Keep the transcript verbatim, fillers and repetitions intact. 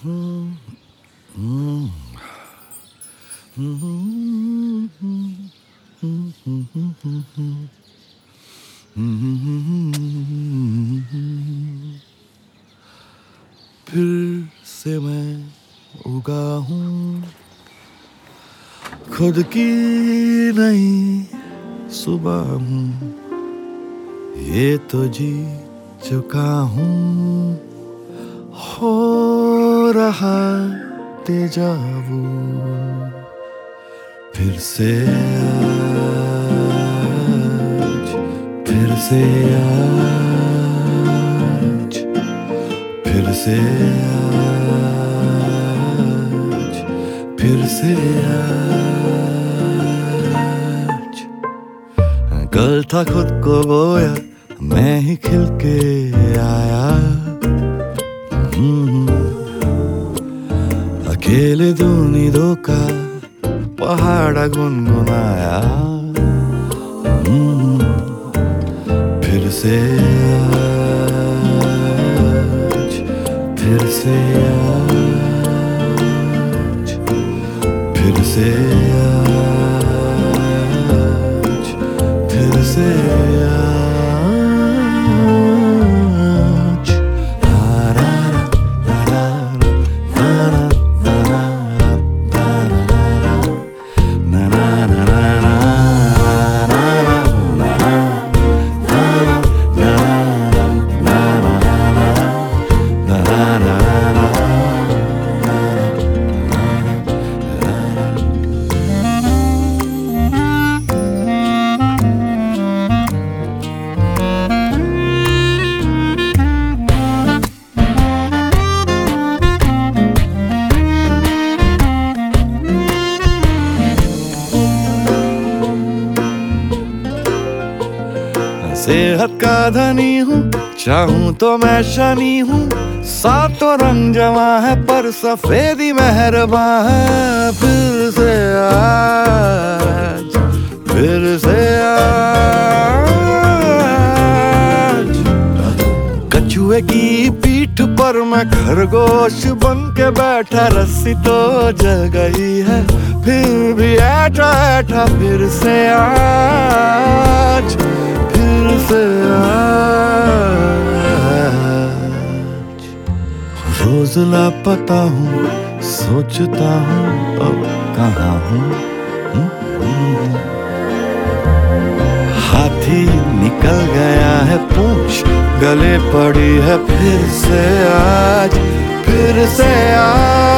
फिर से मैं उगा हूँ, खुद की नई सुबह हूँ, ये तो जी चुका हूँ, हो रहा तेजाबू। फिर से आज, फिर से आज, फिर से आज, फिर से आज। कल था खुद को गोया, मैं ही खिल के आया। अकेले दूनी दो का पहाड़ा गुनगुनाया। फिर से आज, फिर से आज, फिर से आज, फिर से आज। सेहत का धनी हूँ, चाहूं तो मैं शनि हूँ। सातों रंग जमा है पर सफेदी मेहरबान है। फिर से आज, फिर से आज। कछुए की पीठ पर मैं खरगोश बन के बैठा, रस्सी तो जल गई है फिर भी ऐठा ऐठा। फिर से आज, फिर से आज। रोज लापता हूँ, सोचता हूँ अब कहाँ हूँ। हाथी निकल गया है पूंछ गले पड़ी है। फिर से आज, फिर से आज।